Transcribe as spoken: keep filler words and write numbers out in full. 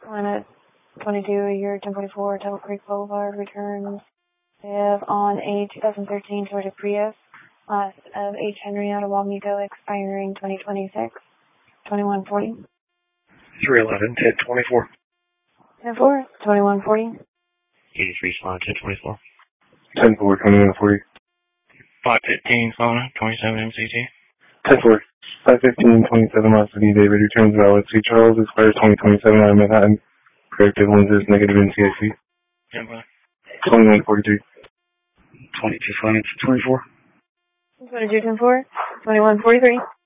One at twenty-two, year ten forty-four, Table Creek Boulevard, returns. We have on a two thousand thirteen Toyota Prius, class of H. Henry out of Wamego, expiring twenty twenty-six, twenty-one forty. three eleven, ten twenty-four. ten four, twenty-one forty. eighty-three, slot, ten twenty-four. ten four, twenty-one forty. five fifteen, Fauna, twenty-seven M C T. ten four, five fifteen, twenty-seven, Austin, David, returns valid. C. Charles, expires twenty twenty-seven out of Manhattan. Corrective lenses, negative N C I C. ten five. twenty-one forty-three. twenty-two, finance, twenty-four. twenty-two, ten four, twenty-one forty-three.